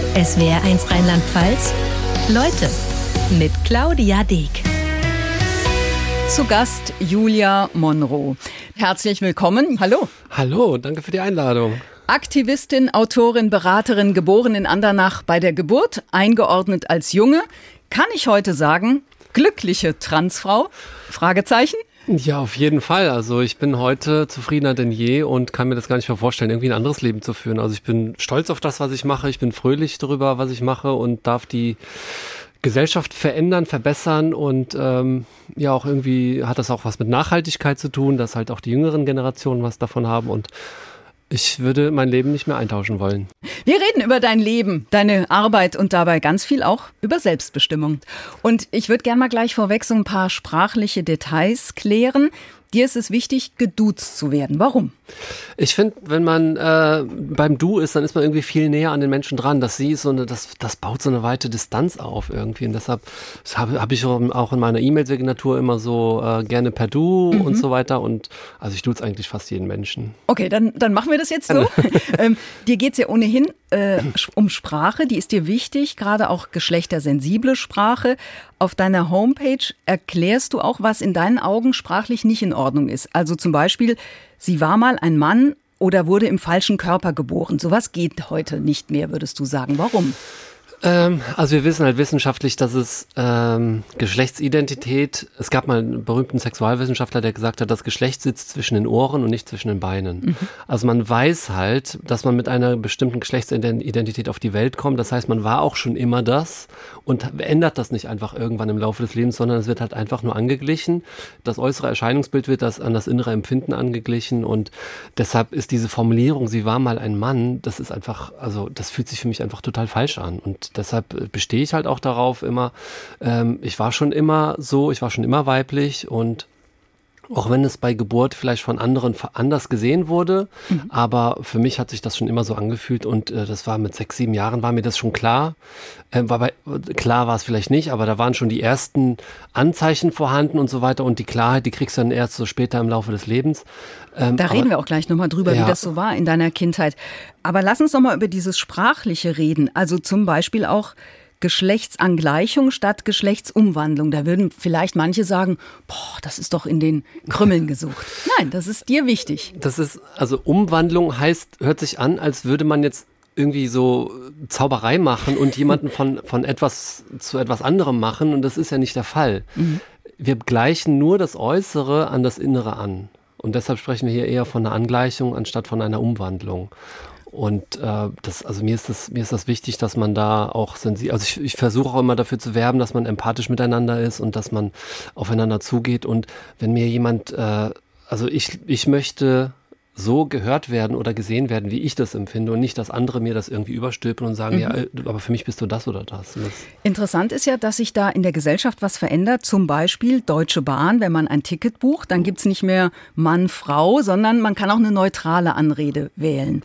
SWR1 Rheinland-Pfalz. Leute mit Claudia Deek. Zu Gast Julia Monroe. Herzlich willkommen. Hallo. Hallo, danke für die Einladung. Aktivistin, Autorin, Beraterin, geboren in Andernach bei der Geburt, eingeordnet als Junge. Kann ich heute sagen, glückliche Transfrau? Fragezeichen? Ja, auf jeden Fall. Also ich bin heute zufriedener denn je und kann mir das gar nicht mehr vorstellen, irgendwie ein anderes Leben zu führen. Also ich bin stolz auf das, was ich mache. Ich bin fröhlich darüber, was ich mache und darf die Gesellschaft verändern, verbessern und ja auch irgendwie hat das auch was mit Nachhaltigkeit zu tun, dass halt auch die jüngeren Generationen was davon haben und ich würde mein Leben nicht mehr eintauschen wollen. Wir reden über dein Leben, deine Arbeit und dabei ganz viel auch über Selbstbestimmung. Und ich würde gerne mal gleich vorweg so ein paar sprachliche Details klären. Dir ist es wichtig, geduzt zu werden. Warum? Ich finde, wenn man beim Du ist, dann ist man irgendwie viel näher an den Menschen dran. Das baut so eine weite Distanz auf irgendwie. Und deshalb hab ich auch in meiner E-Mail-Signatur immer so gerne per Du und so weiter. Und also ich duze eigentlich fast jeden Menschen. Okay, dann machen wir das jetzt so. Dir geht's ja ohnehin um Sprache, die ist dir wichtig, gerade auch geschlechtersensible Sprache. Auf deiner Homepage erklärst du auch, was in deinen Augen sprachlich nicht in Ordnung ist. Also zum Beispiel, sie war mal ein Mann oder wurde im falschen Körper geboren. Sowas geht heute nicht mehr, würdest du sagen. Warum? Also wir wissen halt wissenschaftlich, dass es Geschlechtsidentität, es gab mal einen berühmten Sexualwissenschaftler, der gesagt hat, das Geschlecht sitzt zwischen den Ohren und nicht zwischen den Beinen. Also man weiß halt, dass man mit einer bestimmten Geschlechtsidentität auf die Welt kommt. Das heißt, man war auch schon immer das und ändert das nicht einfach irgendwann im Laufe des Lebens, sondern es wird halt einfach nur angeglichen. Das äußere Erscheinungsbild wird an das innere Empfinden angeglichen und deshalb ist diese Formulierung, sie war mal ein Mann, das ist einfach, also das fühlt sich für mich einfach total falsch an und deshalb bestehe ich halt auch darauf immer, ich war schon immer so, ich war schon immer weiblich und auch wenn es bei Geburt vielleicht von anderen anders gesehen wurde, aber für mich hat sich das schon immer so angefühlt und das war mit 6, 7 Jahren, war mir das schon klar. Klar war es vielleicht nicht, aber da waren schon die ersten Anzeichen vorhanden und so weiter und die Klarheit, die kriegst du dann erst so später im Laufe des Lebens. Da reden wir auch gleich nochmal drüber, wie das so war in deiner Kindheit. Aber lass uns nochmal über dieses Sprachliche reden, also zum Beispiel auch Geschlechtsangleichung statt Geschlechtsumwandlung. Da würden vielleicht manche sagen, das ist doch in den Krümmeln gesucht. Nein, das ist dir wichtig. Das ist, also Umwandlung hört sich an, als würde man jetzt irgendwie so Zauberei machen und jemanden von etwas zu etwas anderem machen und das ist ja nicht der Fall. Wir gleichen nur das Äußere an das Innere an. Und deshalb sprechen wir hier eher von einer Angleichung anstatt von einer Umwandlung. Und mir ist das wichtig, dass man da auch sensibel, also ich versuche auch immer dafür zu werben, dass man empathisch miteinander ist und dass man aufeinander zugeht. Und wenn mir jemand, ich möchte so gehört werden oder gesehen werden, wie ich das empfinde und nicht, dass andere mir das irgendwie überstülpen und sagen, ja, aber für mich bist du das oder das. Interessant ist ja, dass sich da in der Gesellschaft was verändert. Zum Beispiel Deutsche Bahn, wenn man ein Ticket bucht, dann gibt's nicht mehr Mann, Frau, sondern man kann auch eine neutrale Anrede wählen.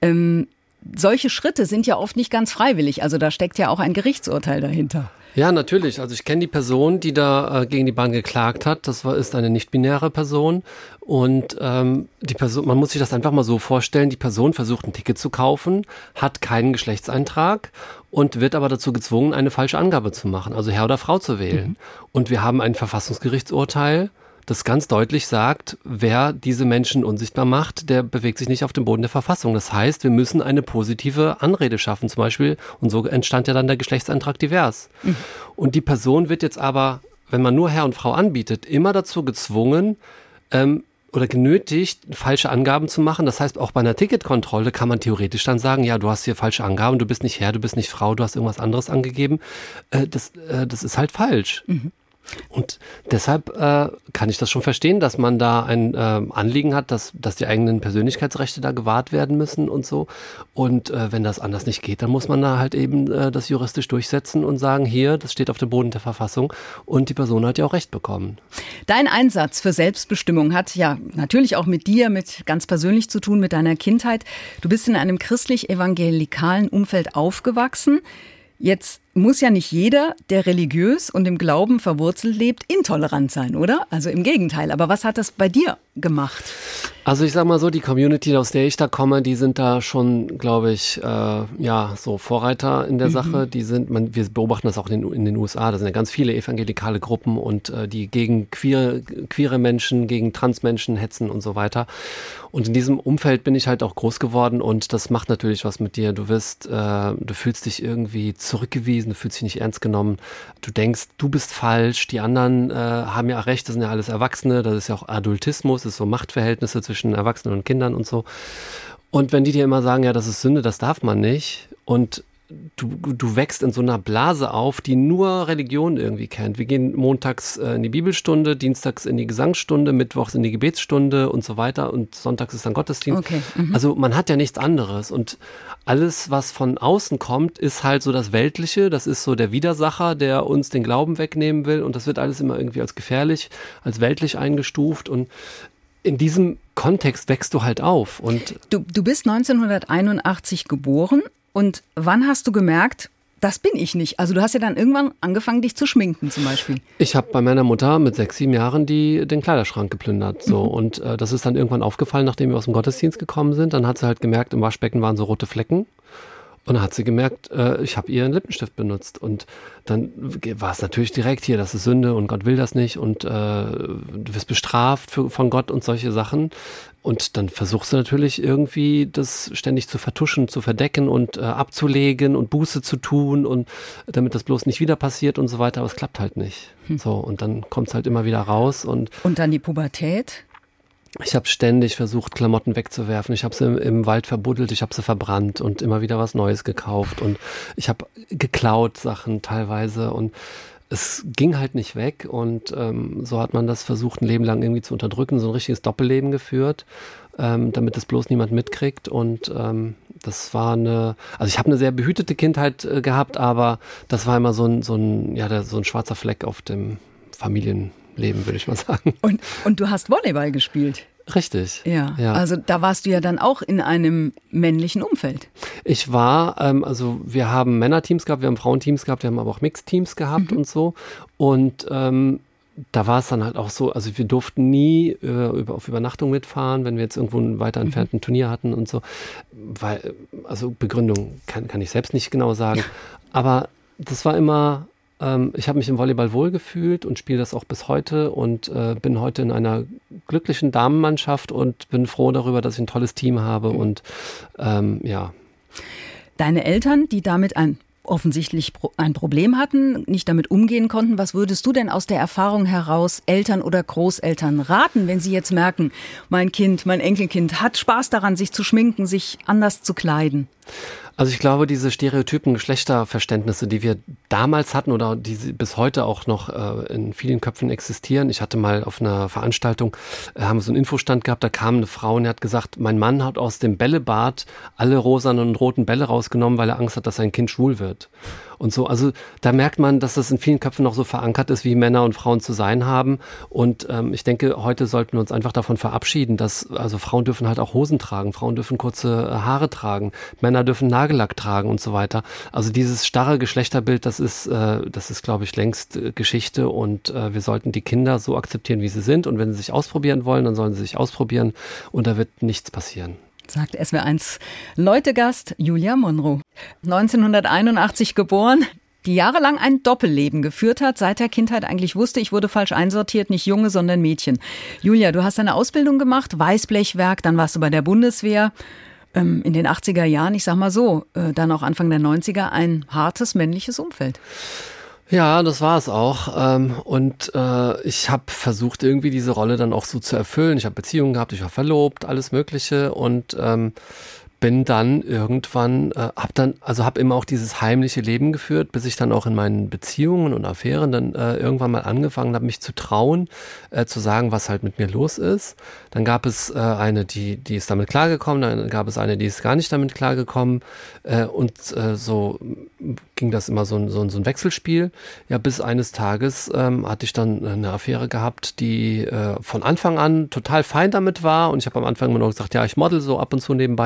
Solche Schritte sind ja oft nicht ganz freiwillig. Also da steckt ja auch ein Gerichtsurteil dahinter. Ja, natürlich. Also ich kenne die Person, die da gegen die Bahn geklagt hat. Ist eine nicht-binäre Person. Und die Person, man muss sich das einfach mal so vorstellen, die Person versucht ein Ticket zu kaufen, hat keinen Geschlechtseintrag und wird aber dazu gezwungen, eine falsche Angabe zu machen, also Herr oder Frau zu wählen. Und wir haben ein Verfassungsgerichtsurteil, das ganz deutlich sagt, wer diese Menschen unsichtbar macht, der bewegt sich nicht auf dem Boden der Verfassung. Das heißt, wir müssen eine positive Anrede schaffen zum Beispiel. Und so entstand ja dann der Geschlechtseintrag divers. Und die Person wird jetzt aber, wenn man nur Herr und Frau anbietet, immer dazu gezwungen oder genötigt, falsche Angaben zu machen. Das heißt, auch bei einer Ticketkontrolle kann man theoretisch dann sagen, ja, du hast hier falsche Angaben, du bist nicht Herr, du bist nicht Frau, du hast irgendwas anderes angegeben. Das ist halt falsch. Und deshalb kann ich das schon verstehen, dass man da ein Anliegen hat, dass die eigenen Persönlichkeitsrechte da gewahrt werden müssen und so. Und wenn das anders nicht geht, dann muss man da halt eben das juristisch durchsetzen und sagen, hier, das steht auf dem Boden der Verfassung und die Person hat ja auch Recht bekommen. Dein Einsatz für Selbstbestimmung hat ja natürlich auch mit dir, mit ganz persönlich zu tun, mit deiner Kindheit. Du bist in einem christlich-evangelikalen Umfeld aufgewachsen. Jetzt muss ja nicht jeder, der religiös und im Glauben verwurzelt lebt, intolerant sein, oder? Also im Gegenteil. Aber was hat das bei dir gemacht? Also ich sag mal so, die Community, aus der ich da komme, die sind da schon, glaube ich, so Vorreiter in der Sache. Wir beobachten das auch in den USA, da sind ja ganz viele evangelikale Gruppen und die gegen queere Menschen, gegen Transmenschen hetzen und so weiter. Und in diesem Umfeld bin ich halt auch groß geworden und das macht natürlich was mit dir. Du fühlst dich irgendwie zurückgewiesen, du fühlst dich nicht ernst genommen. Du denkst, du bist falsch, die anderen haben ja recht, das sind ja alles Erwachsene, das ist ja auch Adultismus, das ist so Machtverhältnisse zwischen Erwachsenen und Kindern und so. Und wenn die dir immer sagen, ja, das ist Sünde, das darf man nicht und du wächst in so einer Blase auf, die nur Religion irgendwie kennt. Wir gehen montags in die Bibelstunde, dienstags in die Gesangsstunde, mittwochs in die Gebetsstunde und so weiter und sonntags ist dann Gottesdienst. Okay. Also man hat ja nichts anderes und alles, was von außen kommt, ist halt so das Weltliche, das ist so der Widersacher, der uns den Glauben wegnehmen will und das wird alles immer irgendwie als gefährlich, als weltlich eingestuft und in diesem Kontext wächst du halt auf. Und du bist 1981 geboren. Und wann hast du gemerkt, das bin ich nicht? Also du hast ja dann irgendwann angefangen, dich zu schminken zum Beispiel. Ich habe bei meiner Mutter mit 6, 7 Jahren den Kleiderschrank geplündert. So. Und das ist dann irgendwann aufgefallen, nachdem wir aus dem Gottesdienst gekommen sind. Dann hat sie halt gemerkt, im Waschbecken waren so rote Flecken. Und dann hat sie gemerkt, ich habe ihren Lippenstift benutzt. Und dann war es natürlich direkt hier, das ist Sünde und Gott will das nicht. Und du wirst bestraft von Gott und solche Sachen. Und dann versuchst du natürlich irgendwie das ständig zu vertuschen, zu verdecken und abzulegen und Buße zu tun und damit das bloß nicht wieder passiert und so weiter. Aber es klappt halt nicht. So, und dann kommt es halt immer wieder raus. Und dann die Pubertät? Ich habe ständig versucht, Klamotten wegzuwerfen. Ich habe sie im Wald verbuddelt, ich habe sie verbrannt und immer wieder was Neues gekauft. Und ich habe geklaut Sachen teilweise und es ging halt nicht weg. Und so hat man das versucht, ein Leben lang irgendwie zu unterdrücken, so ein richtiges Doppelleben geführt, damit es bloß niemand mitkriegt. Und das war ich habe eine sehr behütete Kindheit gehabt, aber das war immer so ein schwarzer Fleck auf dem Familienleben, würde ich mal sagen. Und du hast Volleyball gespielt? Richtig. Ja, also da warst du ja dann auch in einem männlichen Umfeld. Ich war, wir haben Männerteams gehabt, wir haben Frauenteams gehabt, wir haben aber auch Mixteams gehabt und so. Und da war es dann halt auch so, also wir durften nie auf Übernachtung mitfahren, wenn wir jetzt irgendwo einen weiter entfernten Turnier hatten und so. Weil, also Begründung kann ich selbst nicht genau sagen. Aber das war immer... Ich habe mich im Volleyball wohlgefühlt und spiele das auch bis heute und bin heute in einer glücklichen Damenmannschaft und bin froh darüber, dass ich ein tolles Team habe und Deine Eltern, die damit offensichtlich ein Problem hatten, nicht damit umgehen konnten, was würdest du denn aus der Erfahrung heraus Eltern oder Großeltern raten, wenn sie jetzt merken, mein Enkelkind hat Spaß daran, sich zu schminken, sich anders zu kleiden? Also ich glaube, diese stereotypen Geschlechterverständnisse, die wir damals hatten oder die bis heute auch noch in vielen Köpfen existieren. Ich hatte mal auf einer Veranstaltung, haben wir so einen Infostand gehabt, da kam eine Frau und die hat gesagt, mein Mann hat aus dem Bällebad alle rosanen und roten Bälle rausgenommen, weil er Angst hat, dass sein Kind schwul wird. Und so, also da merkt man, dass das in vielen Köpfen noch so verankert ist, wie Männer und Frauen zu sein haben. Und ich denke, heute sollten wir uns einfach davon verabschieden, dass also Frauen dürfen halt auch Hosen tragen, Frauen dürfen kurze Haare tragen, Männer dürfen Nagellack tragen und so weiter. Also dieses starre Geschlechterbild, das ist, glaube ich, längst Geschichte und wir sollten die Kinder so akzeptieren, wie sie sind. Und wenn sie sich ausprobieren wollen, dann sollen sie sich ausprobieren und da wird nichts passieren. Sagt SWR1 Leute-Gast Julia Monroe. 1981 geboren, die jahrelang ein Doppelleben geführt hat, seit der Kindheit eigentlich wusste, ich wurde falsch einsortiert, nicht Junge, sondern Mädchen. Julia, du hast eine Ausbildung gemacht, Weißblechwerk, dann warst du bei der Bundeswehr. In den 80er Jahren, ich sag mal so, dann auch Anfang der 90er, ein hartes männliches Umfeld. Ja, das war es auch. Und ich habe versucht, irgendwie diese Rolle dann auch so zu erfüllen. Ich habe Beziehungen gehabt, ich war verlobt, alles Mögliche und bin dann irgendwann, habe immer auch dieses heimliche Leben geführt, bis ich dann auch in meinen Beziehungen und Affären dann irgendwann mal angefangen habe, mich zu trauen, zu sagen, was halt mit mir los ist. Dann gab es eine, die ist damit klargekommen, dann gab es eine, die ist gar nicht damit klargekommen so ging das immer so ein Wechselspiel. Ja, bis eines Tages hatte ich dann eine Affäre gehabt, die von Anfang an total fein damit war und ich habe am Anfang immer noch gesagt, ja, ich model so ab und zu nebenbei als Frau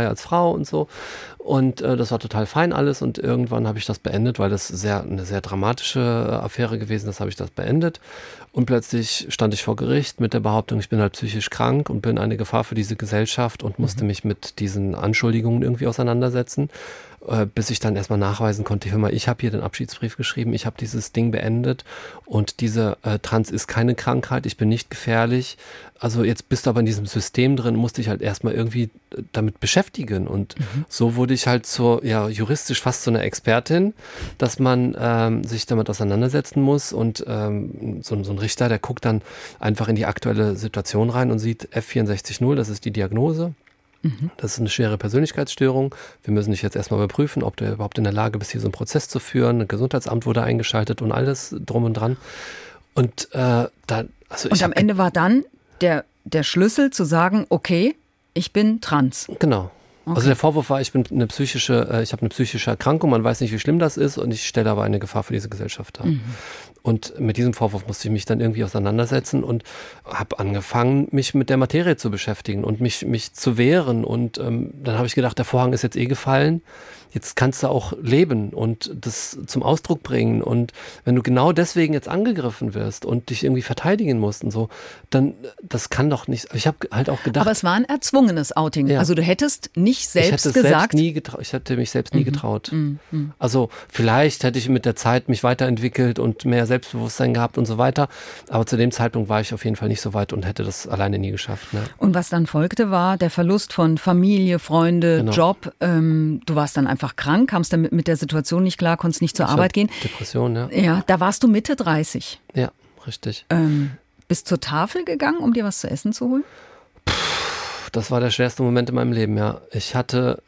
Frau und so. Und das war total fein alles und irgendwann habe ich das beendet, weil das eine sehr dramatische Affäre gewesen ist, habe ich das beendet. Und plötzlich stand ich vor Gericht mit der Behauptung, ich bin halt psychisch krank und bin eine Gefahr für diese Gesellschaft und musste mich mit diesen Anschuldigungen irgendwie auseinandersetzen, bis ich dann erstmal nachweisen konnte, hör mal, ich habe hier den Abschiedsbrief geschrieben, ich habe dieses Ding beendet und diese Trans ist keine Krankheit, ich bin nicht gefährlich. Also jetzt bist du aber in diesem System drin, musste ich halt erstmal irgendwie damit beschäftigen und so wurde ich halt juristisch fast so eine Expertin, dass man sich damit auseinandersetzen muss und so ein Richter, der guckt dann einfach in die aktuelle Situation rein und sieht F64.0, das ist die Diagnose. Das ist eine schwere Persönlichkeitsstörung. Wir müssen dich jetzt erstmal überprüfen, ob du überhaupt in der Lage bist, hier so einen Prozess zu führen. Ein Gesundheitsamt wurde eingeschaltet und alles drum und dran. Und am Ende war dann der Schlüssel zu sagen, okay, ich bin trans. Genau. Okay. Also der Vorwurf war, ich habe eine psychische Erkrankung, man weiß nicht, wie schlimm das ist und ich stelle aber eine Gefahr für diese Gesellschaft dar. Und mit diesem Vorwurf musste ich mich dann irgendwie auseinandersetzen und habe angefangen, mich mit der Materie zu beschäftigen und mich zu wehren. Und dann habe ich gedacht, der Vorhang ist jetzt gefallen. Jetzt kannst du auch leben und das zum Ausdruck bringen. Und wenn du genau deswegen jetzt angegriffen wirst und dich irgendwie verteidigen musst und so, dann, das kann doch nicht. Ich habe halt auch gedacht. Aber es war ein erzwungenes Outing. Ja. Also du hättest nicht selbst gesagt. Ich hätte mich selbst nie getraut. Also vielleicht hätte ich mit der Zeit mich weiterentwickelt und mehr Selbstbewusstsein gehabt und so weiter. Aber zu dem Zeitpunkt war ich auf jeden Fall nicht so weit und hätte das alleine nie geschafft. Ne? Und was dann folgte, war der Verlust von Familie, Freunde, genau. Job. Du warst dann einfach krank, kamst dann mit der Situation nicht klar, konntest nicht zur Arbeit gehen. Depression, ja. Ja, da warst du Mitte 30. Ja, richtig. Bist zur Tafel gegangen, um dir was zu essen zu holen? Das war der schwerste Moment in meinem Leben, ja. Ich hatte,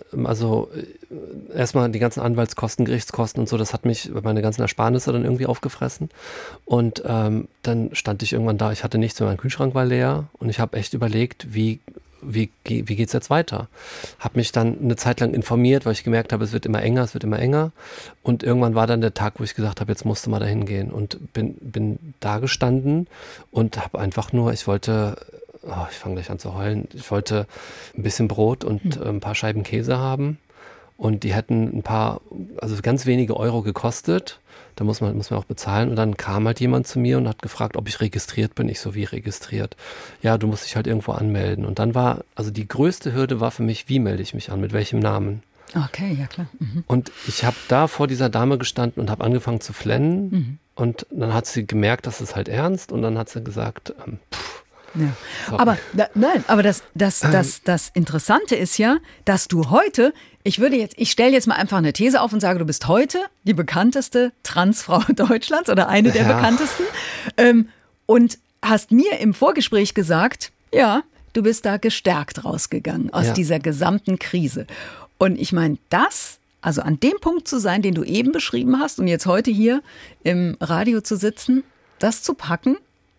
erstmal die ganzen Anwaltskosten, Gerichtskosten und so, das hat mich, meine ganzen Ersparnisse dann irgendwie aufgefressen. Und dann stand ich irgendwann da, ich hatte nichts mehr, mein Kühlschrank war leer und ich habe echt überlegt, wie geht's jetzt weiter? Habe mich dann eine Zeit lang informiert, weil ich gemerkt habe, es wird immer enger. Und irgendwann war dann der Tag, wo ich gesagt habe, jetzt musst du mal dahin gehen. Und bin da gestanden und habe einfach nur, ich fange gleich an zu heulen, ich wollte ein bisschen Brot und ein paar Scheiben Käse haben. Und die hätten ganz wenige Euro gekostet. Da muss man auch bezahlen. Und dann kam halt jemand zu mir und hat gefragt, ob ich registriert bin. Ich so, wie registriert? Ja, du musst dich halt irgendwo anmelden. Und dann die größte Hürde war für mich, wie melde ich mich an, mit welchem Namen? Okay, ja klar. Und ich habe da vor dieser Dame gestanden und habe angefangen zu flennen. Und dann hat sie gemerkt, das ist halt ernst. Und dann hat sie gesagt, ja. Aber das Interessante ist ja, dass du heute, ich stelle jetzt mal einfach eine These auf und sage, du bist heute die bekannteste Transfrau Deutschlands oder eine der bekanntesten und hast mir im Vorgespräch gesagt, ja, du bist da gestärkt rausgegangen aus dieser gesamten Krise. Und ich meine, also an dem Punkt zu sein, den du eben beschrieben hast und jetzt heute hier im Radio zu sitzen, das zu packen,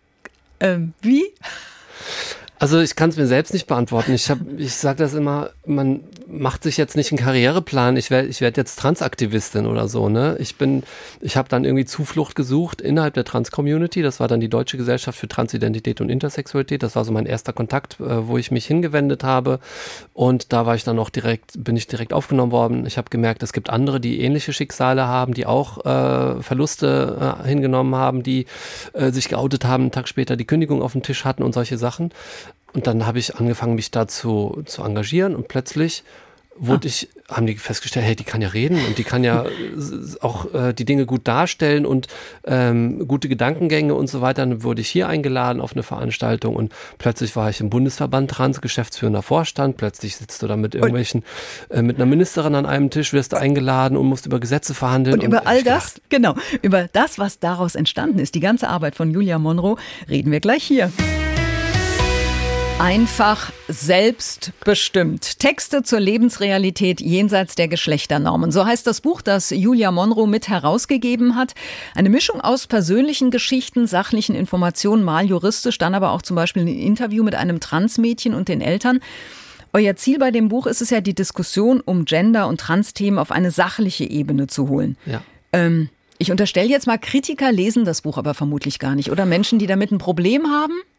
wie? Also ich kann es mir selbst nicht beantworten. Ich sage das immer, man macht sich jetzt nicht einen Karriereplan, ich werd jetzt Transaktivistin oder so, ne? Ich habe dann irgendwie Zuflucht gesucht innerhalb der Trans-Community, das war dann die Deutsche Gesellschaft für Transidentität und Intersexualität, das war so mein erster Kontakt, wo ich mich hingewendet habe und da war ich dann auch bin ich direkt aufgenommen worden. Ich habe gemerkt, es gibt andere, die ähnliche Schicksale haben, die auch Verluste hingenommen haben, die sich geoutet haben, einen Tag später die Kündigung auf dem Tisch hatten und solche Sachen. Und dann habe ich angefangen, mich da zu engagieren und plötzlich haben die festgestellt, hey, die kann ja reden und die kann ja auch die Dinge gut darstellen und gute Gedankengänge und so weiter. Dann wurde ich hier eingeladen auf eine Veranstaltung und plötzlich war ich im Bundesverband Trans, geschäftsführender Vorstand. Plötzlich sitzt du da mit mit einer Ministerin an einem Tisch, wirst du eingeladen und musst über Gesetze verhandeln. Und über all das, über das, was daraus entstanden ist, die ganze Arbeit von Julia Monroe, reden wir gleich hier. Einfach selbstbestimmt. Texte zur Lebensrealität jenseits der Geschlechternormen. So heißt das Buch, das Julia Monroe mit herausgegeben hat. Eine Mischung aus persönlichen Geschichten, sachlichen Informationen, mal juristisch, dann aber auch zum Beispiel ein Interview mit einem Transmädchen und den Eltern. Euer Ziel bei dem Buch ist es ja, die Diskussion um Gender- und Trans-Themen auf eine sachliche Ebene zu holen. Ja. Ich unterstelle jetzt mal, Kritiker lesen das Buch aber vermutlich gar nicht. Oder Menschen, die damit ein Problem haben?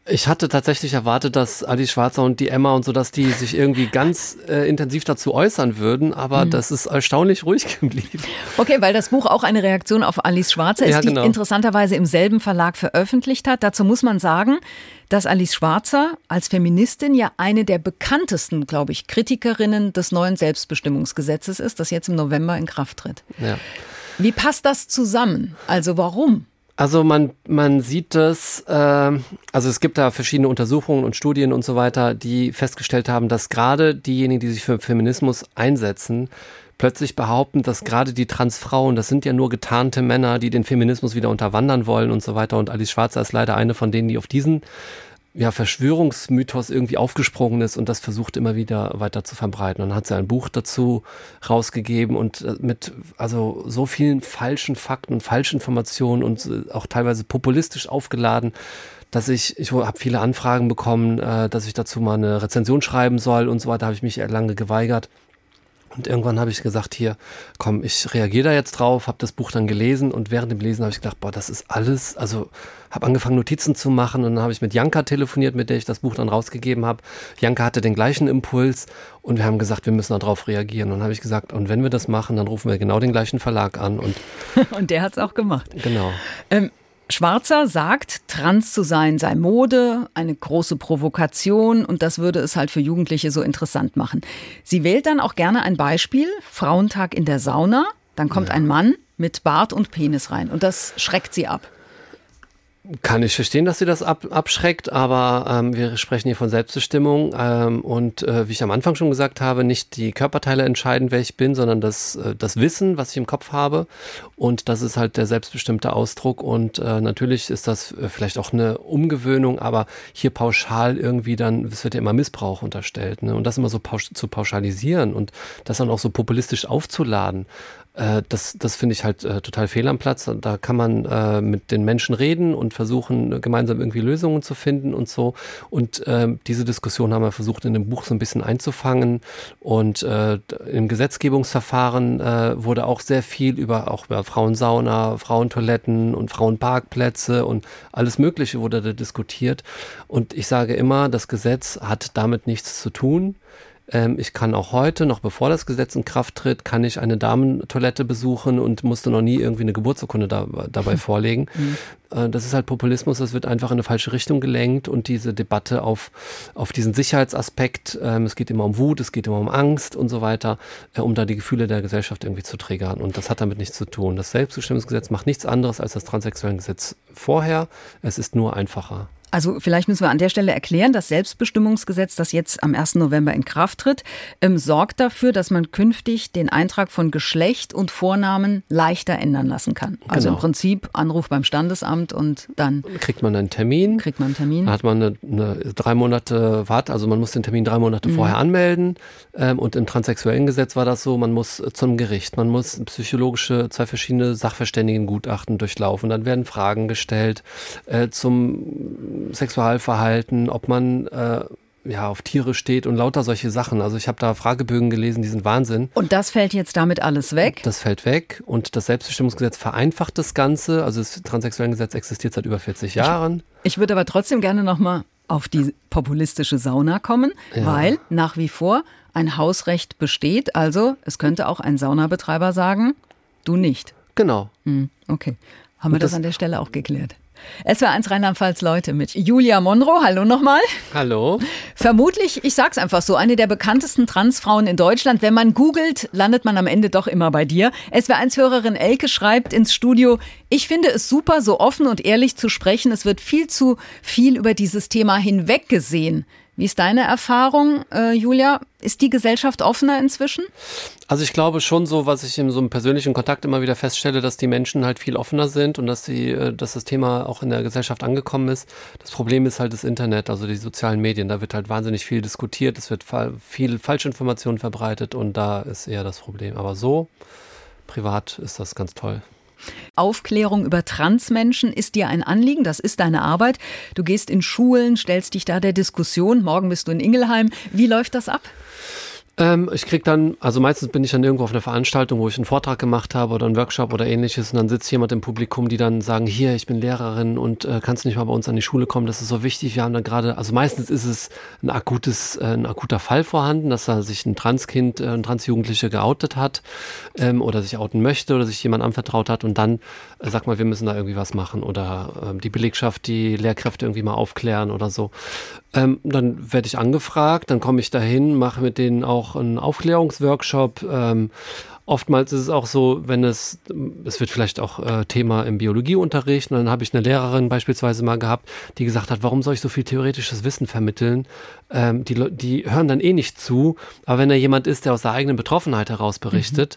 Ich hatte tatsächlich erwartet, dass Alice Schwarzer und die Emma und so, dass die sich irgendwie ganz intensiv dazu äußern würden, aber das ist erstaunlich ruhig geblieben. Okay, weil das Buch auch eine Reaktion auf Alice Schwarzer ist, die interessanterweise im selben Verlag veröffentlicht hat. Dazu muss man sagen, dass Alice Schwarzer als Feministin ja eine der bekanntesten, glaube ich, Kritikerinnen des neuen Selbstbestimmungsgesetzes ist, das jetzt im November in Kraft tritt. Ja. Wie passt das zusammen? Also warum? Also man sieht das, also es gibt da verschiedene Untersuchungen und Studien und so weiter, die festgestellt haben, dass gerade diejenigen, die sich für Feminismus einsetzen, plötzlich behaupten, dass gerade die Transfrauen, das sind ja nur getarnte Männer, die den Feminismus wieder unterwandern wollen und so weiter. Und Alice Schwarzer ist leider eine von denen, die auf diesen Verschwörungsmythos irgendwie aufgesprungen ist und das versucht immer wieder weiter zu verbreiten. Und dann hat sie ein Buch dazu rausgegeben und mit also so vielen falschen Fakten und Falschinformationen und auch teilweise populistisch aufgeladen, dass ich habe viele Anfragen bekommen, dass ich dazu mal eine Rezension schreiben soll und so weiter, habe ich mich lange geweigert. Und irgendwann habe ich gesagt, hier, komm, ich reagiere da jetzt drauf, habe das Buch dann gelesen und während dem Lesen habe ich gedacht, boah, das ist alles, also habe angefangen Notizen zu machen und dann habe ich mit Janka telefoniert, mit der ich das Buch dann rausgegeben habe. Janka hatte den gleichen Impuls und wir haben gesagt, wir müssen darauf reagieren. Und dann habe ich gesagt, und wenn wir das machen, dann rufen wir genau den gleichen Verlag an. Und der hat es auch gemacht. Genau. Schwarzer sagt, trans zu sein sei Mode, eine große Provokation und das würde es halt für Jugendliche so interessant machen. Sie wählt dann auch gerne ein Beispiel, Frauentag in der Sauna, dann kommt ein Mann mit Bart und Penis rein und das schreckt sie ab. Kann ich verstehen, dass sie das abschreckt, aber wir sprechen hier von Selbstbestimmung und wie ich am Anfang schon gesagt habe, nicht die Körperteile entscheiden, wer ich bin, sondern das Wissen, was ich im Kopf habe und das ist halt der selbstbestimmte Ausdruck und natürlich ist das vielleicht auch eine Umgewöhnung, aber hier pauschal irgendwie dann, es wird ja immer Missbrauch unterstellt, ne? Und das immer so zu pauschalisieren und das dann auch so populistisch aufzuladen. Das finde ich halt total fehl am Platz. Da kann man mit den Menschen reden und versuchen, gemeinsam irgendwie Lösungen zu finden und so. Und diese Diskussion haben wir versucht, in dem Buch so ein bisschen einzufangen. Und im Gesetzgebungsverfahren wurde auch sehr viel über Frauensauna, Frauentoiletten und Frauenparkplätze und alles Mögliche wurde da diskutiert. Und ich sage immer, das Gesetz hat damit nichts zu tun. Ich kann auch heute, noch bevor das Gesetz in Kraft tritt, kann ich eine Damentoilette besuchen und musste noch nie irgendwie eine Geburtsurkunde dabei vorlegen. Das ist halt Populismus, das wird einfach in eine falsche Richtung gelenkt und diese Debatte auf diesen Sicherheitsaspekt, es geht immer um Wut, es geht immer um Angst und so weiter, um da die Gefühle der Gesellschaft irgendwie zu triggern und das hat damit nichts zu tun. Das Selbstbestimmungsgesetz macht nichts anderes als das Transsexuellengesetz vorher, es ist nur einfacher. Also vielleicht müssen wir an der Stelle erklären, das Selbstbestimmungsgesetz, das jetzt am 1. November in Kraft tritt, sorgt dafür, dass man künftig den Eintrag von Geschlecht und Vornamen leichter ändern lassen kann. Also im Prinzip Anruf beim Standesamt und dann kriegt man einen Termin. Dann hat man eine 3 Monate also man muss den Termin 3 Monate vorher anmelden. Und im Transsexuellengesetz war das so, man muss zum Gericht, man muss psychologische 2 verschiedene Sachverständigengutachten durchlaufen. Dann werden Fragen gestellt zum Sexualverhalten, ob man auf Tiere steht und lauter solche Sachen. Also ich habe da Fragebögen gelesen, die sind Wahnsinn. Und das fällt jetzt damit alles weg? Das fällt weg und das Selbstbestimmungsgesetz vereinfacht das Ganze. Also das Transsexuellengesetz existiert seit über 40 Jahren. Ich würde aber trotzdem gerne nochmal auf die populistische Sauna kommen, weil nach wie vor ein Hausrecht besteht. Also es könnte auch ein Saunabetreiber sagen, du nicht. Genau. Okay, haben wir das an der Stelle auch geklärt. SWR1 Rheinland-Pfalz Leute mit Julia Monroe. Hallo nochmal. Hallo. Vermutlich, ich sag's einfach so, eine der bekanntesten Transfrauen in Deutschland. Wenn man googelt, landet man am Ende doch immer bei dir. SWR1-Hörerin Elke schreibt ins Studio, ich finde es super, so offen und ehrlich zu sprechen. Es wird viel zu viel über dieses Thema hinweggesehen. Wie ist deine Erfahrung, Julia? Ist die Gesellschaft offener inzwischen? Also ich glaube schon so, was ich in so einem persönlichen Kontakt immer wieder feststelle, dass die Menschen halt viel offener sind und dass das Thema auch in der Gesellschaft angekommen ist. Das Problem ist halt das Internet, also die sozialen Medien. Da wird halt wahnsinnig viel diskutiert, es wird viel Falschinformationen verbreitet und da ist eher das Problem. Aber so privat ist das ganz toll. Aufklärung über Transmenschen ist dir ein Anliegen, das ist deine Arbeit. Du gehst in Schulen, stellst dich da der Diskussion, morgen bist du in Ingelheim. Wie läuft das ab? Ich krieg dann, also meistens bin ich dann irgendwo auf einer Veranstaltung, wo ich einen Vortrag gemacht habe oder einen Workshop oder ähnliches und dann sitzt jemand im Publikum, die dann sagen, hier, ich bin Lehrerin und kannst du nicht mal bei uns an die Schule kommen, das ist so wichtig. Wir haben da gerade, also meistens ist es ein akuter Fall vorhanden, dass da sich ein Transkind, ein Transjugendliche geoutet hat oder sich outen möchte oder sich jemand anvertraut hat und dann sagt mal, wir müssen da irgendwie was machen oder die Belegschaft, die Lehrkräfte irgendwie mal aufklären oder so. Dann werde ich angefragt, dann komme ich dahin, mache mit denen auch einen Aufklärungsworkshop. Oftmals ist es auch so, wenn es wird vielleicht auch Thema im Biologieunterricht und dann habe ich eine Lehrerin beispielsweise mal gehabt, die gesagt hat, warum soll ich so viel theoretisches Wissen vermitteln? Die hören dann eh nicht zu, aber wenn da jemand ist, der aus der eigenen Betroffenheit heraus berichtet,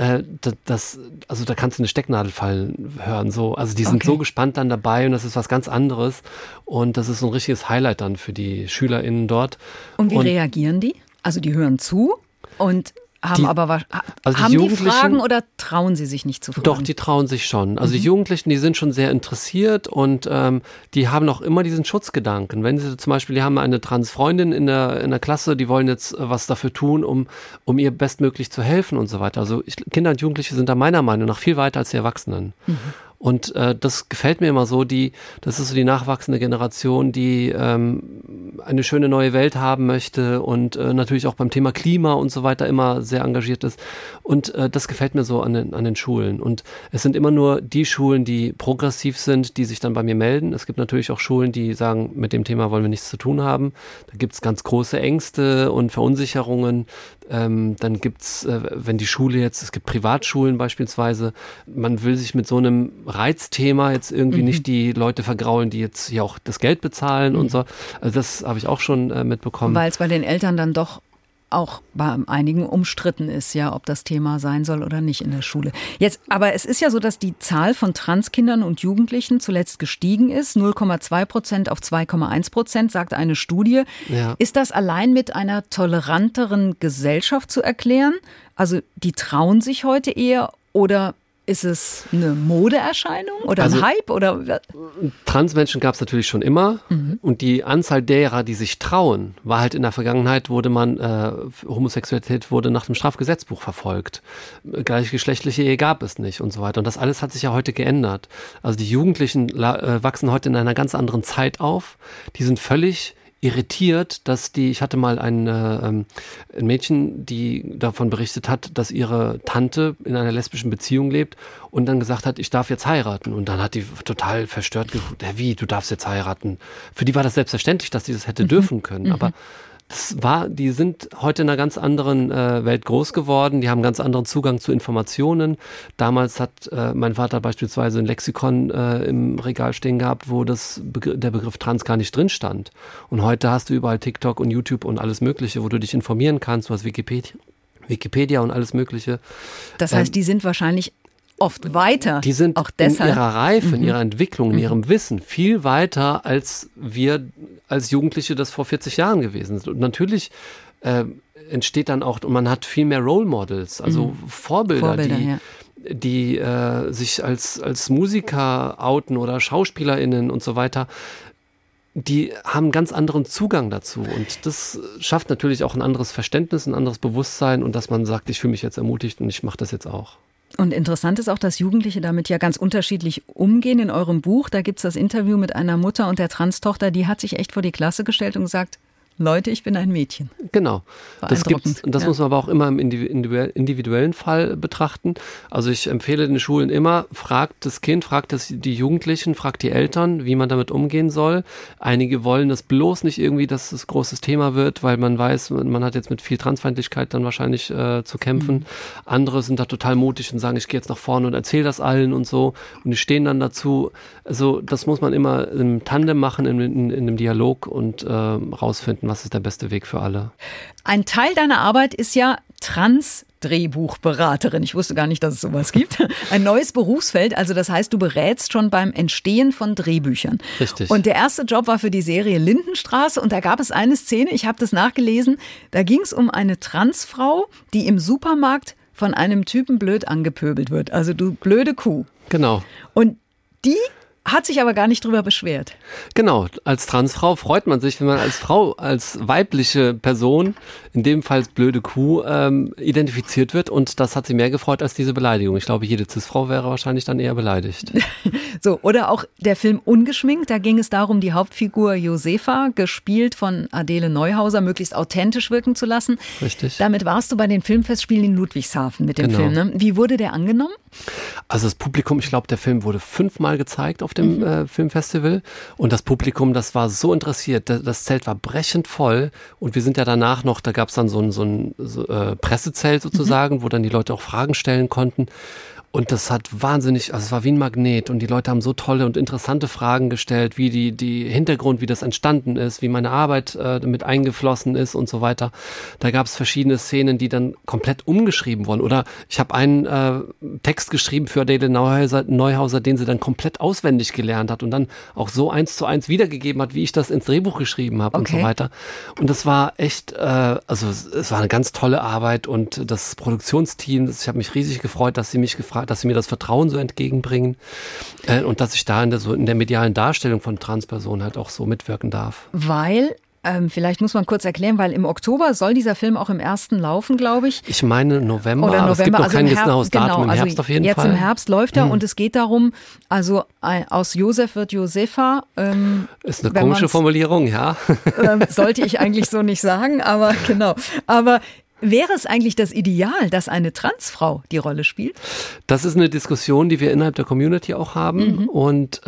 da kannst du eine Stecknadel fallen hören. So. Also die sind so gespannt dann dabei und das ist was ganz anderes und das ist so ein richtiges Highlight dann für die SchülerInnen dort. Und wie reagieren die? Also die hören zu und haben die die Fragen oder trauen sie sich nicht zu fragen? Doch, die trauen sich schon. Also die Jugendlichen, die sind schon sehr interessiert und die haben auch immer diesen Schutzgedanken. Wenn sie zum Beispiel, die haben eine Transfreundin in der Klasse, die wollen jetzt was dafür tun, um ihr bestmöglich zu helfen und so weiter. Also Kinder und Jugendliche sind da meiner Meinung nach viel weiter als die Erwachsenen. Und das gefällt mir immer so, das ist so die nachwachsende Generation, die eine schöne neue Welt haben möchte und natürlich auch beim Thema Klima und so weiter immer sehr engagiert ist. Und das gefällt mir so an den Schulen. Und es sind immer nur die Schulen, die progressiv sind, die sich dann bei mir melden. Es gibt natürlich auch Schulen, die sagen, mit dem Thema wollen wir nichts zu tun haben. Da gibt es ganz große Ängste und Verunsicherungen. Dann gibt's, wenn die Schule jetzt, es gibt Privatschulen beispielsweise, man will sich mit so einem Reizthema jetzt irgendwie nicht die Leute vergraulen, die jetzt hier auch das Geld bezahlen und so. Also das habe ich auch schon mitbekommen. Weil es bei den Eltern dann doch auch bei einigen umstritten ist, ja, ob das Thema sein soll oder nicht in der Schule. Jetzt, aber es ist ja so, dass die Zahl von Transkindern und Jugendlichen zuletzt gestiegen ist. 0,2% auf 2,1%, sagt eine Studie. Ja. Ist das allein mit einer toleranteren Gesellschaft zu erklären? Also die trauen sich heute eher oder ist es eine Modeerscheinung oder ein Hype? Oder? Transmenschen gab es natürlich schon immer und die Anzahl derer, die sich trauen, war halt in der Vergangenheit, Homosexualität wurde nach dem Strafgesetzbuch verfolgt. Gleichgeschlechtliche Ehe gab es nicht und so weiter. Und das alles hat sich ja heute geändert. Also die Jugendlichen wachsen heute in einer ganz anderen Zeit auf. Die sind völlig irritiert, dass ich hatte mal ein Mädchen, die davon berichtet hat, dass ihre Tante in einer lesbischen Beziehung lebt und dann gesagt hat, ich darf jetzt heiraten. Und dann hat die total verstört geguckt, wie, du darfst jetzt heiraten? Für die war das selbstverständlich, dass die das hätte dürfen können, aber die sind heute in einer ganz anderen Welt groß geworden, die haben einen ganz anderen Zugang zu Informationen. Damals hat mein Vater beispielsweise ein Lexikon im Regal stehen gehabt, wo der Begriff Trans gar nicht drin stand. Und heute hast du überall TikTok und YouTube und alles Mögliche, wo du dich informieren kannst, du hast Wikipedia und alles Mögliche. Das heißt, die sind wahrscheinlich oft weiter. Die sind auch deshalb in ihrer Reife, in ihrer Entwicklung, in ihrem Wissen viel weiter, als wir als Jugendliche das vor 40 Jahren gewesen sind. Und natürlich entsteht dann auch, und man hat viel mehr Role Models, also Vorbilder die sich als Musiker outen oder SchauspielerInnen und so weiter. Die haben einen ganz anderen Zugang dazu und das schafft natürlich auch ein anderes Verständnis, ein anderes Bewusstsein und dass man sagt, ich fühle mich jetzt ermutigt und ich mache das jetzt auch. Und interessant ist auch, dass Jugendliche damit ja ganz unterschiedlich umgehen. In eurem Buch, da gibt es das Interview mit einer Mutter und der Trans-Tochter, die hat sich echt vor die Klasse gestellt und gesagt, Leute, ich bin ein Mädchen. Genau. Das gibt's, und das muss man aber auch immer im individuellen Fall betrachten. Also ich empfehle den Schulen immer, fragt die Jugendlichen, fragt die Eltern, wie man damit umgehen soll. Einige wollen das bloß nicht irgendwie, dass es großes Thema wird, weil man weiß, man hat jetzt mit viel Transfeindlichkeit dann wahrscheinlich zu kämpfen. Andere sind da total mutig und sagen, ich gehe jetzt nach vorne und erzähle das allen und so. Und die stehen dann dazu. Also das muss man immer im Tandem machen, in einem Dialog und rausfinden, was ist der beste Weg für alle. Ein Teil deiner Arbeit ist ja Trans-Drehbuchberaterin. Ich wusste gar nicht, dass es sowas gibt. Ein neues Berufsfeld. Also das heißt, du berätst schon beim Entstehen von Drehbüchern. Richtig. Und der erste Job war für die Serie Lindenstraße. Und da gab es eine Szene, ich habe das nachgelesen, da ging es um eine Transfrau, die im Supermarkt von einem Typen blöd angepöbelt wird. Also du blöde Kuh. Genau. Und die Hat sich aber gar nicht drüber beschwert. Genau, als Transfrau freut man sich, wenn man als Frau, als weibliche Person, in dem Fall blöde Kuh, identifiziert wird. Und das hat sie mehr gefreut als diese Beleidigung. Ich glaube, jede Cis-Frau wäre wahrscheinlich dann eher beleidigt. So, oder auch der Film Ungeschminkt. Da ging es darum, die Hauptfigur Josefa, gespielt von Adele Neuhauser, möglichst authentisch wirken zu lassen. Richtig. Damit warst du bei den Filmfestspielen in Ludwigshafen mit dem Film. Ne? Wie wurde der angenommen? Also das Publikum, ich glaube, der Film wurde 5-mal gezeigt auf dem Filmfestival. Und das Publikum, das war so interessiert. Das Zelt war brechend voll. Und wir sind ja danach noch, da gab es dann so ein Pressezelt sozusagen, wo dann die Leute auch Fragen stellen konnten. Und das hat wahnsinnig, also es war wie ein Magnet und die Leute haben so tolle und interessante Fragen gestellt, wie die Hintergrund, wie das entstanden ist, wie meine Arbeit mit eingeflossen ist und so weiter. Da gab es verschiedene Szenen, die dann komplett umgeschrieben wurden. Oder ich habe einen Text geschrieben für Adele Neuhauser, den sie dann komplett auswendig gelernt hat und dann auch so 1:1 wiedergegeben hat, wie ich das ins Drehbuch geschrieben habe und so weiter. Und das war echt, also es war eine ganz tolle Arbeit und das Produktionsteam, ich habe mich riesig gefreut, dass sie mich dass sie mir das Vertrauen so entgegenbringen und dass ich da in der medialen Darstellung von Transpersonen halt auch so mitwirken darf. Weil, vielleicht muss man kurz erklären, weil im Oktober soll dieser Film auch im ersten laufen, glaube ich. Ich meine November, oder aber es gibt noch also kein genaues Datum, im also Herbst auf jeden jetzt Fall. Jetzt im Herbst läuft er und es geht darum, also aus Josef wird Josefa. Ist eine komische Formulierung, ja. Sollte ich eigentlich so nicht sagen, aber genau. Aber wäre es eigentlich das Ideal, dass eine Transfrau die Rolle spielt? Das ist eine Diskussion, die wir innerhalb der Community auch haben. Und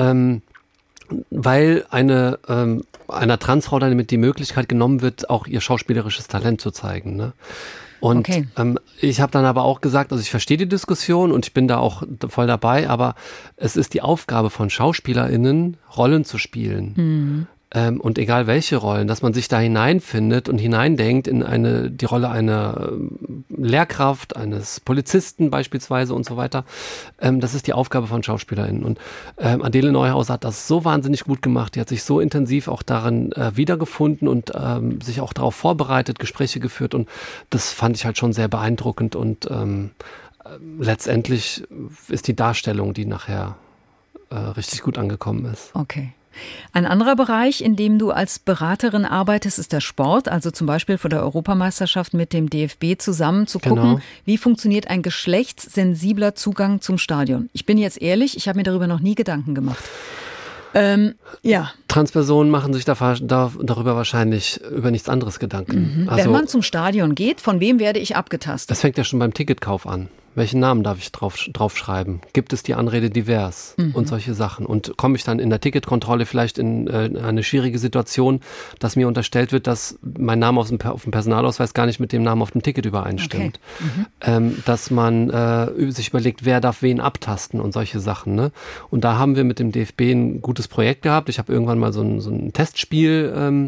weil einer Transfrau dann mit die Möglichkeit genommen wird, auch ihr schauspielerisches Talent zu zeigen. Ne? Und ich habe dann aber auch gesagt, also ich verstehe die Diskussion und ich bin da auch voll dabei, aber es ist die Aufgabe von SchauspielerInnen, Rollen zu spielen. Und egal welche Rollen, dass man sich da hineinfindet und hineindenkt in die Rolle einer Lehrkraft, eines Polizisten beispielsweise und so weiter. Das ist die Aufgabe von SchauspielerInnen. Und Adele Neuhauser hat das so wahnsinnig gut gemacht. Die hat sich so intensiv auch darin wiedergefunden und sich auch darauf vorbereitet, Gespräche geführt. Und das fand ich halt schon sehr beeindruckend. Und letztendlich ist die Darstellung, die nachher richtig gut angekommen ist. Okay. Ein anderer Bereich, in dem du als Beraterin arbeitest, ist der Sport. Also zum Beispiel vor der Europameisterschaft mit dem DFB zusammen zu gucken, wie funktioniert ein geschlechtssensibler Zugang zum Stadion. Ich bin jetzt ehrlich, ich habe mir darüber noch nie Gedanken gemacht. Ja. Transpersonen machen sich darüber wahrscheinlich über nichts anderes Gedanken. Also, wenn man zum Stadion geht, von wem werde ich abgetastet? Das fängt ja schon beim Ticketkauf an. Welchen Namen darf ich draufschreiben? Gibt es die Anrede divers und solche Sachen? Und komme ich dann in der Ticketkontrolle vielleicht in eine schwierige Situation, dass mir unterstellt wird, dass mein Name auf dem Personalausweis gar nicht mit dem Namen auf dem Ticket übereinstimmt? Okay. Dass man sich überlegt, wer darf wen abtasten und solche Sachen. Ne? Und da haben wir mit dem DFB ein gutes Projekt gehabt. Ich habe irgendwann mal so ein Testspiel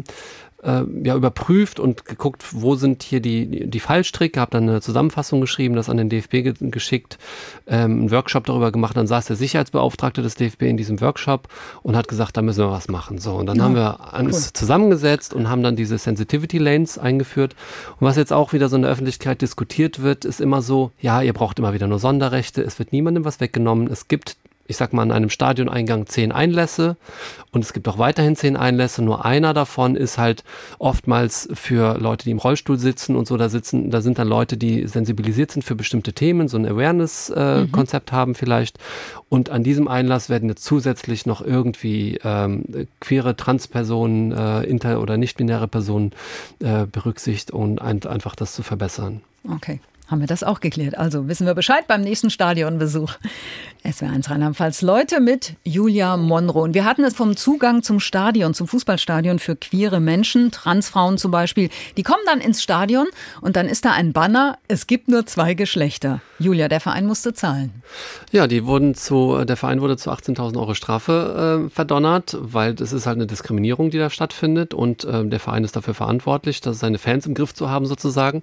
überprüft und geguckt, wo sind hier die Fallstricke, habe dann eine Zusammenfassung geschrieben, das an den DFB geschickt, einen Workshop darüber gemacht, dann saß der Sicherheitsbeauftragte des DFB in diesem Workshop und hat gesagt, da müssen wir was machen. So, und dann haben wir uns zusammengesetzt und haben dann diese Sensitivity Lanes eingeführt. Und was jetzt auch wieder so in der Öffentlichkeit diskutiert wird, ist immer so, ja, ihr braucht immer wieder nur Sonderrechte, es wird niemandem was weggenommen, es gibt, ich sag mal, an einem Stadioneingang 10 Einlässe und es gibt auch weiterhin 10 Einlässe. Nur einer davon ist halt oftmals für Leute, die im Rollstuhl sitzen und so. Da sind dann Leute, die sensibilisiert sind für bestimmte Themen, so ein Awareness-Konzept haben vielleicht. Und an diesem Einlass werden jetzt zusätzlich noch irgendwie queere Transpersonen, inter- oder nicht-binäre Personen berücksichtigt, um einfach das zu verbessern. Okay. Haben wir das auch geklärt. Also wissen wir Bescheid beim nächsten Stadionbesuch. SWR1 Rheinland-Pfalz. Leute mit Julia Monroe. Und wir hatten es vom Zugang zum Stadion, zum Fußballstadion für queere Menschen, Transfrauen zum Beispiel. Die kommen dann ins Stadion und dann ist da ein Banner, es gibt nur 2 Geschlechter. Julia, der Verein musste zahlen. Ja, der Verein wurde zu 18.000 Euro Strafe verdonnert, weil das ist halt eine Diskriminierung, die da stattfindet und der Verein ist dafür verantwortlich, seine Fans im Griff zu haben sozusagen.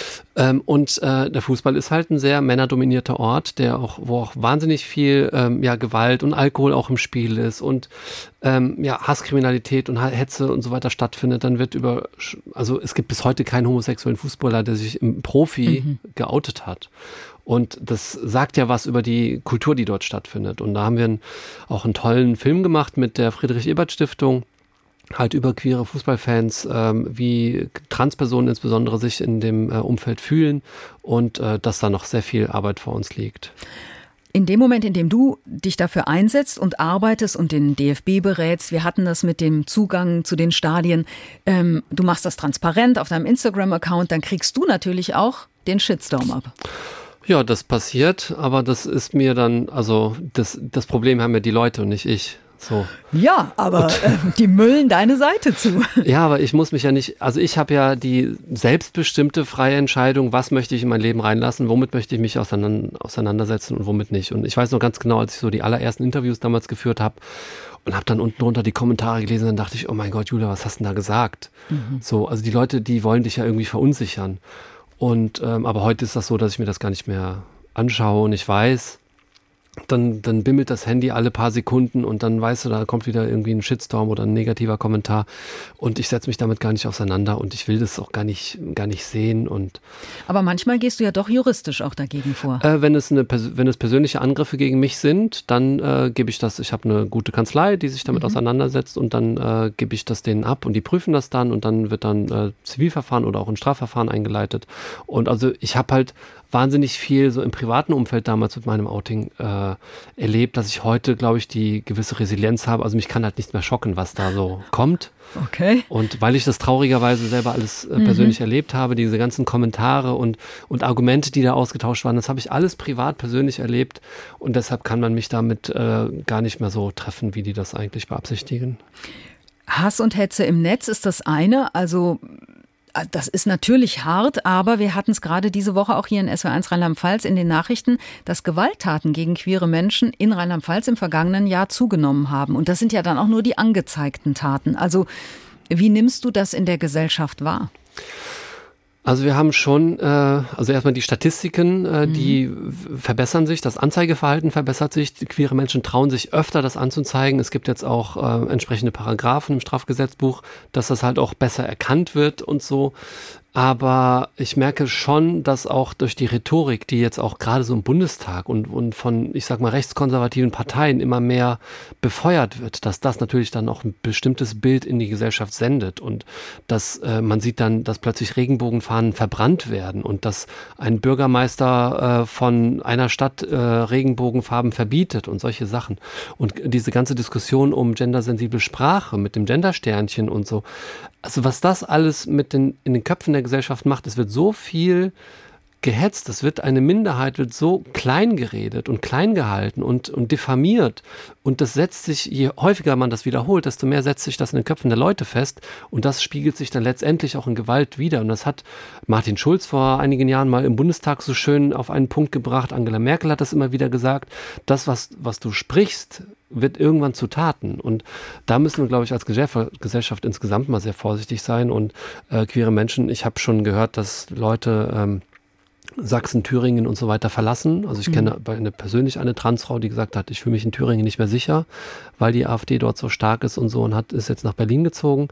Und der Fußball ist halt ein sehr männerdominierter Ort, wo auch wahnsinnig viel Gewalt und Alkohol auch im Spiel ist und Hasskriminalität und Hetze und so weiter stattfindet. Dann wird es gibt bis heute keinen homosexuellen Fußballer, der sich im Profi geoutet hat. Und das sagt ja was über die Kultur, die dort stattfindet. Und da haben wir auch einen tollen Film gemacht mit der Friedrich-Ebert-Stiftung, halt über queere Fußballfans, wie Transpersonen insbesondere sich in dem Umfeld fühlen und dass da noch sehr viel Arbeit vor uns liegt. In dem Moment, in dem du dich dafür einsetzt und arbeitest und den DFB berätst, wir hatten das mit dem Zugang zu den Stadien, du machst das transparent auf deinem Instagram-Account, dann kriegst du natürlich auch den Shitstorm ab. Ja, das passiert, aber das ist mir dann, also das Problem haben ja die Leute und nicht ich. So. Ja, aber die müllen deine Seite zu. Ja, aber ich muss mich ja nicht, also ich habe ja die selbstbestimmte freie Entscheidung, was möchte ich in mein Leben reinlassen, womit möchte ich mich auseinandersetzen und womit nicht. Und ich weiß noch ganz genau, als ich so die allerersten Interviews damals geführt habe und habe dann unten drunter die Kommentare gelesen, dann dachte ich, oh mein Gott, Julia, was hast du denn da gesagt? So, also die Leute, die wollen dich ja irgendwie verunsichern. Und aber heute ist das so, dass ich mir das gar nicht mehr anschaue und ich weiß, dann bimmelt das Handy alle paar Sekunden und dann weißt du, da kommt wieder irgendwie ein Shitstorm oder ein negativer Kommentar und ich setze mich damit gar nicht auseinander und ich will das auch gar nicht sehen. Aber manchmal gehst du ja doch juristisch auch dagegen vor. Wenn es persönliche Angriffe gegen mich sind, dann gebe ich das, ich habe eine gute Kanzlei, die sich damit auseinandersetzt und dann gebe ich das denen ab und die prüfen das dann und dann wird dann Zivilverfahren oder auch ein Strafverfahren eingeleitet. Und also ich habe halt wahnsinnig viel so im privaten Umfeld damals mit meinem Outing erlebt, dass ich heute, glaube ich, die gewisse Resilienz habe. Also mich kann halt nichts mehr schocken, was da so kommt. Okay. Und weil ich das traurigerweise selber alles persönlich erlebt habe, diese ganzen Kommentare und Argumente, die da ausgetauscht waren, das habe ich alles privat persönlich erlebt und deshalb kann man mich damit gar nicht mehr so treffen, wie die das eigentlich beabsichtigen. Hass und Hetze im Netz ist das eine, also das ist natürlich hart, aber wir hatten es gerade diese Woche auch hier in SWR1 Rheinland-Pfalz in den Nachrichten, dass Gewalttaten gegen queere Menschen in Rheinland-Pfalz im vergangenen Jahr zugenommen haben. Und das sind ja dann auch nur die angezeigten Taten. Also wie nimmst du das in der Gesellschaft wahr? Also wir haben schon, also erstmal die Statistiken, die verbessern sich, das Anzeigeverhalten verbessert sich, die queere Menschen trauen sich öfter, das anzuzeigen. Es gibt jetzt auch entsprechende Paragraphen im Strafgesetzbuch, dass das halt auch besser erkannt wird und so. Aber ich merke schon, dass auch durch die Rhetorik, die jetzt auch gerade so im Bundestag und von, ich sag mal, rechtskonservativen Parteien immer mehr befeuert wird, dass das natürlich dann auch ein bestimmtes Bild in die Gesellschaft sendet und dass man sieht dann, dass plötzlich Regenbogenfahnen verbrannt werden und dass ein Bürgermeister von einer Stadt Regenbogenfarben verbietet und solche Sachen. Und diese ganze Diskussion um gendersensible Sprache mit dem Gendersternchen und so, also was das alles in den Köpfen der Gesellschaft macht, es wird so viel gehetzt, eine Minderheit wird so klein geredet und klein gehalten und diffamiert und das setzt sich, je häufiger man das wiederholt, desto mehr setzt sich das in den Köpfen der Leute fest und das spiegelt sich dann letztendlich auch in Gewalt wider und das hat Martin Schulz vor einigen Jahren mal im Bundestag so schön auf einen Punkt gebracht, Angela Merkel hat das immer wieder gesagt, das, was du sprichst, wird irgendwann zu Taten und da müssen wir, glaube ich, als Gesellschaft insgesamt mal sehr vorsichtig sein und queere Menschen, ich habe schon gehört, dass Leute Sachsen, Thüringen und so weiter verlassen. Also ich kenne persönlich eine Transfrau, die gesagt hat, ich fühle mich in Thüringen nicht mehr sicher, weil die AfD dort so stark ist und so und ist jetzt nach Berlin gezogen.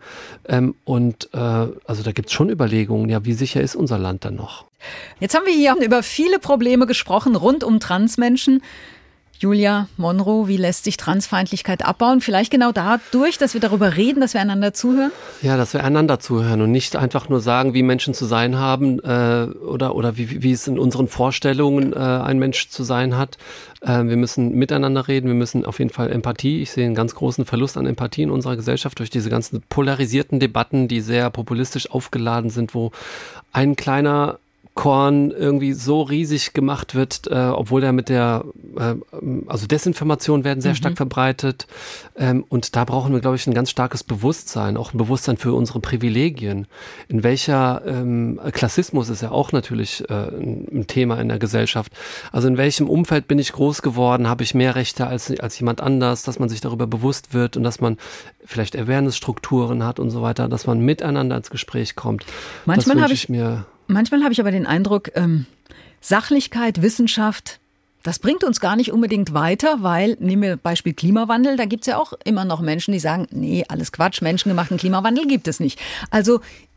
Also da gibt es schon Überlegungen, ja, wie sicher ist unser Land dann noch? Jetzt haben wir hier über viele Probleme gesprochen rund um Transmenschen. Julia Monroe, wie lässt sich Transfeindlichkeit abbauen? Vielleicht genau dadurch, dass wir darüber reden, dass wir einander zuhören? Ja, dass wir einander zuhören und nicht einfach nur sagen, wie Menschen zu sein haben oder wie es in unseren Vorstellungen ein Mensch zu sein hat. Wir müssen miteinander reden, wir müssen auf jeden Fall Empathie. Ich sehe einen ganz großen Verlust an Empathie in unserer Gesellschaft durch diese ganzen polarisierten Debatten, die sehr populistisch aufgeladen sind, wo ein kleiner Korn irgendwie so riesig gemacht wird, obwohl der also Desinformation werden sehr stark verbreitet und da brauchen wir, glaube ich, ein ganz starkes Bewusstsein, auch ein Bewusstsein für unsere Privilegien. In welcher Klassismus ist ja auch natürlich ein Thema in der Gesellschaft. Also in welchem Umfeld bin ich groß geworden, habe ich mehr Rechte als jemand anders, dass man sich darüber bewusst wird und dass man vielleicht Awareness-Strukturen hat und so weiter, dass man miteinander ins Gespräch kommt. Manchmal habe ich aber den Eindruck, Sachlichkeit, Wissenschaft, das bringt uns gar nicht unbedingt weiter, weil, nehmen wir Beispiel Klimawandel, da gibt es ja auch immer noch Menschen, die sagen, nee, alles Quatsch, menschengemachten Klimawandel gibt es nicht. Also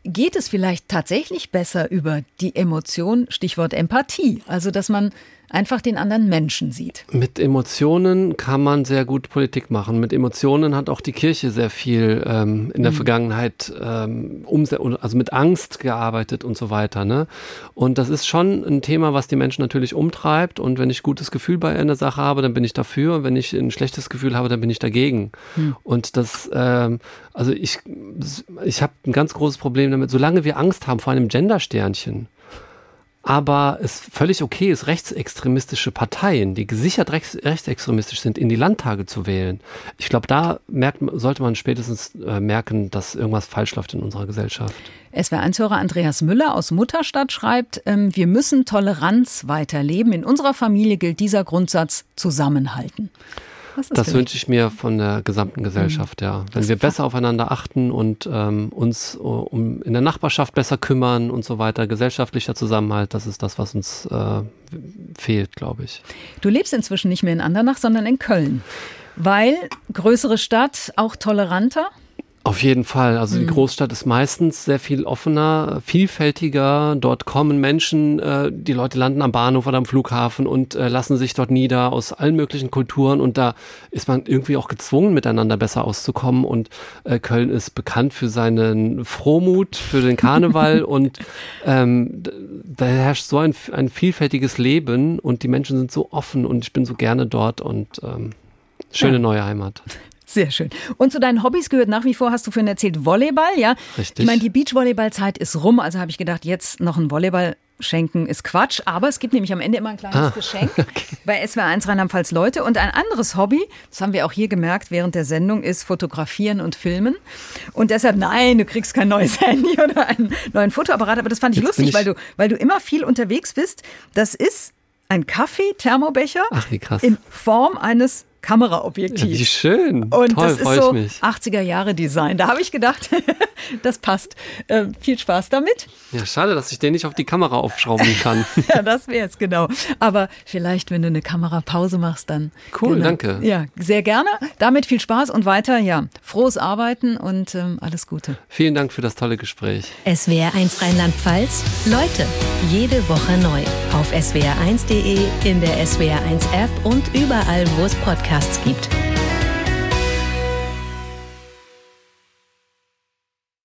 geht es vielleicht tatsächlich besser über die Emotion, Stichwort Empathie, also dass man einfach den anderen Menschen sieht. Mit Emotionen kann man sehr gut Politik machen. Mit Emotionen hat auch die Kirche sehr viel in der Vergangenheit also mit Angst gearbeitet und so weiter. Ne? Und das ist schon ein Thema, was die Menschen natürlich umtreibt. Und wenn ich gutes Gefühl bei einer Sache habe, dann bin ich dafür. Und wenn ich ein schlechtes Gefühl habe, dann bin ich dagegen. Und das, also ich habe ein ganz großes Problem damit, solange wir Angst haben vor einem Gendersternchen, aber es völlig okay ist, rechtsextremistische Parteien, die gesichert rechtsextremistisch sind, in die Landtage zu wählen. Ich glaube, da sollte man spätestens merken, dass irgendwas falsch läuft in unserer Gesellschaft. SWR1-Hörer Andreas Müller aus Mutterstadt schreibt, wir müssen Toleranz weiterleben. In unserer Familie gilt dieser Grundsatz: Zusammenhalten. Das wünsche ich mir von der gesamten Gesellschaft, ja. Wenn wir besser aufeinander achten und uns in der Nachbarschaft besser kümmern und so weiter, gesellschaftlicher Zusammenhalt, das ist das, was uns fehlt, glaube ich. Du lebst inzwischen nicht mehr in Andernach, sondern in Köln. Weil größere Stadt, auch toleranter? Auf jeden Fall. Also die Großstadt ist meistens sehr viel offener, vielfältiger. Dort kommen Menschen, die Leute landen am Bahnhof oder am Flughafen und lassen sich dort nieder aus allen möglichen Kulturen. Und da ist man irgendwie auch gezwungen, miteinander besser auszukommen. Und Köln ist bekannt für seinen Frohmut, für den Karneval. Und da herrscht so ein vielfältiges Leben und die Menschen sind so offen und ich bin so gerne dort und schöne neue Heimat. Sehr schön. Und zu deinen Hobbys gehört nach wie vor, hast du vorhin erzählt, Volleyball, ja? Richtig. Ich meine, die Beachvolleyball-Zeit ist rum, also habe ich gedacht, jetzt noch ein Volleyball schenken ist Quatsch, aber es gibt nämlich am Ende immer ein kleines Geschenk bei SWR1 Rheinland-Pfalz Leute. Und ein anderes Hobby, das haben wir auch hier gemerkt während der Sendung, ist Fotografieren und Filmen. Und deshalb, nein, du kriegst kein neues Handy oder einen neuen Fotoapparat, aber das fand ich lustig, weil du immer viel unterwegs bist. Das ist ein Kaffee-Thermobecher in Form eines Kameraobjektiv. Ja, wie schön. Und toll, das ist so 80er-Jahre-Design. Da habe ich gedacht, das passt. Viel Spaß damit. Ja, schade, dass ich den nicht auf die Kamera aufschrauben kann. Ja, das wäre es, genau. Aber vielleicht, wenn du eine Kamerapause machst, dann... Cool, danke. Ja, sehr gerne. Damit viel Spaß und weiter, ja, frohes Arbeiten und alles Gute. Vielen Dank für das tolle Gespräch. SWR1 Rheinland-Pfalz. Leute, jede Woche neu. Auf swr1.de, in der SWR1-App und überall, wo es Podcasts gibt.